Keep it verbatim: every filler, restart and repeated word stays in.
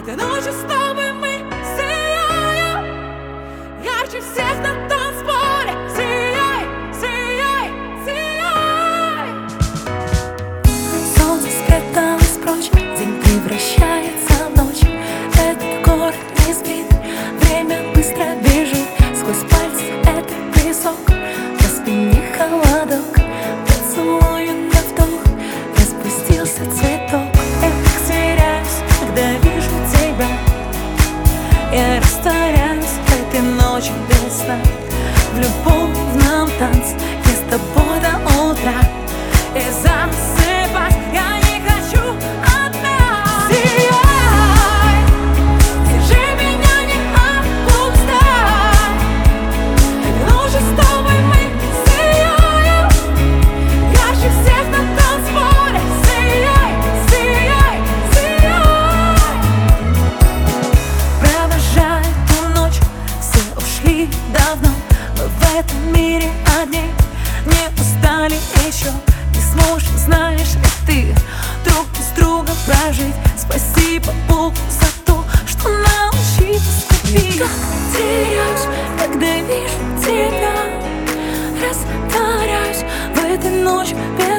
Этой ночью с тобой мы сияем ярче всех на танцполе. Сияй, сияй, сияй. Солнце спряталось прочь, день превращается в ночь. Этот город не спит, время быстро бежит. Сквозь пальцы этот песок, по спине холодок. Поцелую на вдох, распустился цветок. Я так теряюсь, когда вижу тебя. Я растворяюсь этой ночью без сна в любовном танце. Я с тобой до утра и засыпать я не хочу одна. Сияй, держи меня, не отпускай. Этой ночью с тобой мы сияем ярче всех на танцполе. Сияй, сияй, сияй. Провожая ту ночь, все ушли давно. Мы в этом мире одни, не устали еще. Не сможешь, знаешь ли ты, друг без друга прожить. Спасибо Богу за то, что научил поступить. Я так теряюсь, когда вижу тебя. Растворяюсь в этой ночи без